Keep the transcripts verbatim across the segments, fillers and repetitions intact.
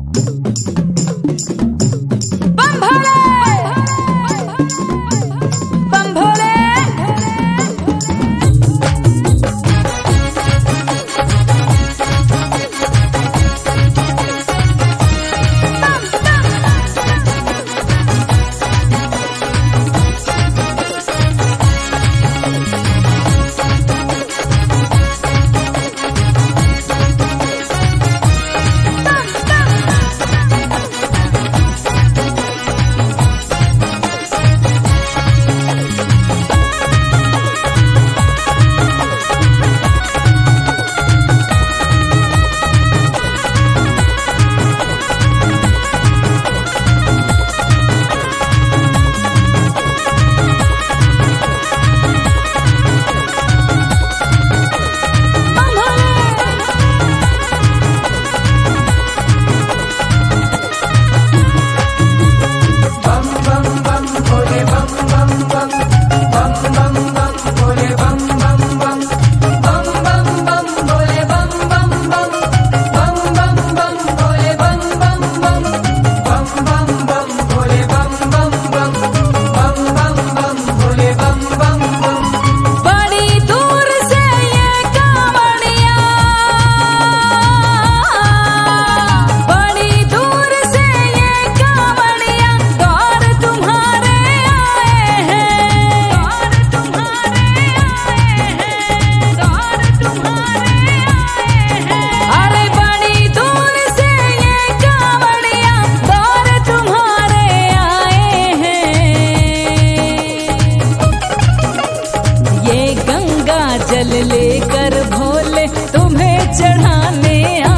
जल लेकर भोले तुम्हें चढ़ाने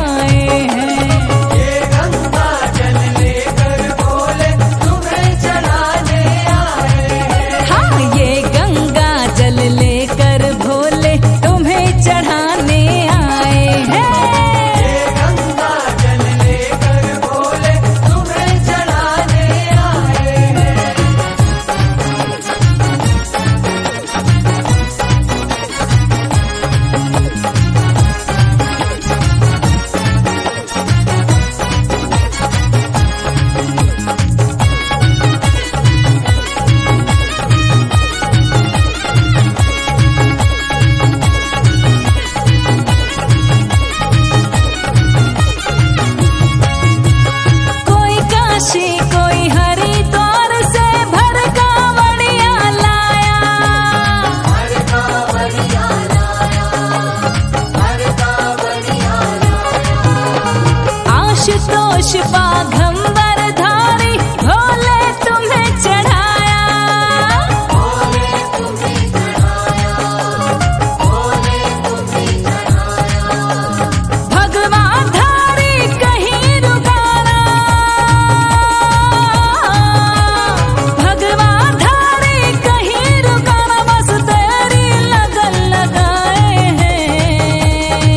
आए हैं। ये गंगा जल लेकर भोले तुम्हें चढ़ाने आए हैं। हाँ, ये गंगा जल लेकर भोले तुम्हें चढ़ाने आए हैं। ये गंगा जल लेकर भोले तुम्हें चढ़ाने आए हैं। कोई काशी कोई हरिद्वार से भर कांवड़िया लाया। हर कांवड़िया लाया, हर कांवड़िया लाया। आशुतोष बाघंबर धारी भोले तुम्हें चढ़ाया। भोले तुम्हें चढ़ाया, भोले तुम्हें चढ़ाया। भगवान धारी कहीं रुकाना। भगवान धारी कहीं रुकाना, बस तेरी लगन लगाए हैं।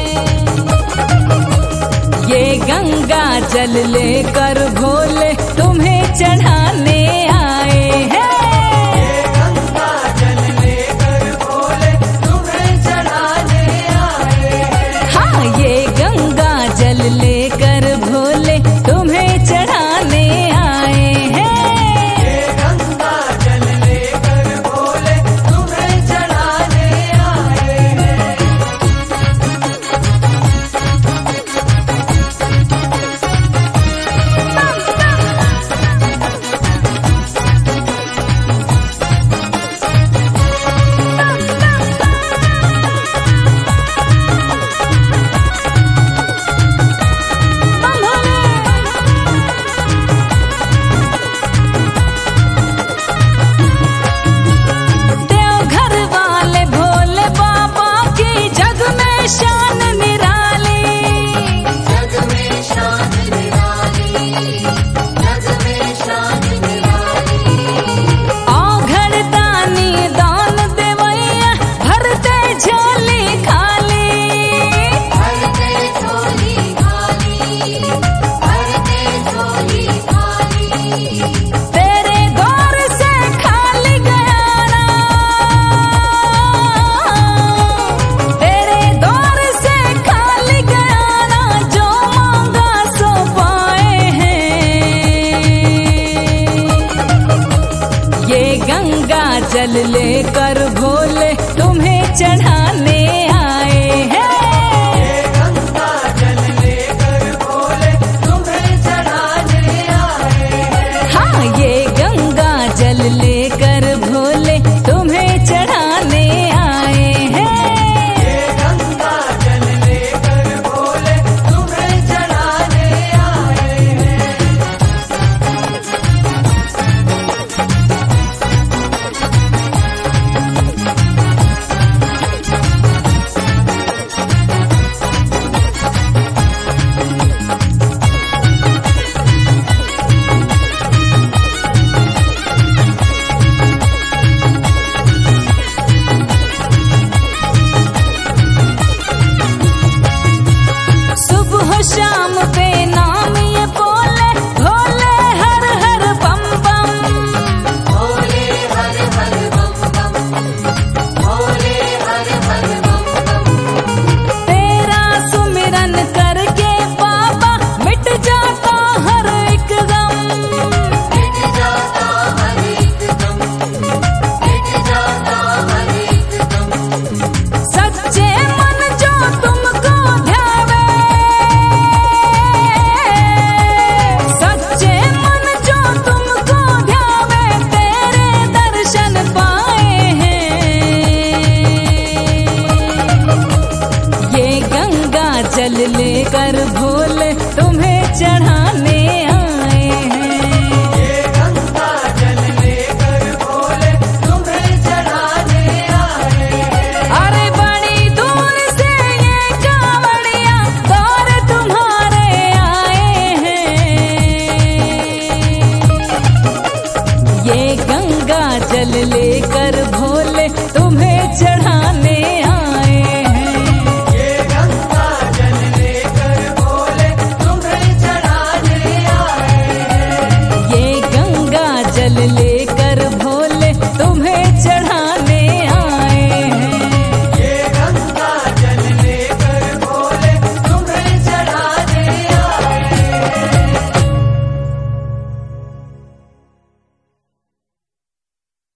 ये गंगा जल लेकर भोले तुम्हें चढ़ाने आए हैं। ये गंगा जल लेकर भोले तुम्हें चढ़ाने आए हैं। हाँ, ये गंगा जल लेकर भोले तुम्हें चढ़ाने आए हैं। ये गंगा जल लेकर भोले तुम्हें चढ़ाने आए हैं। देवघर वाले भोले बाबा की जग में शान निराली। जग में शान निराली, जग में शान निराली। औघड़ दानी दान देवैया भरते झोली खाली। भरते झोली खाली, भरते झोली खाली। तेरे द्वार से खाली गया ना। तेरे द्वार से खाली गया ना, जो मांगा सो पाया लेकर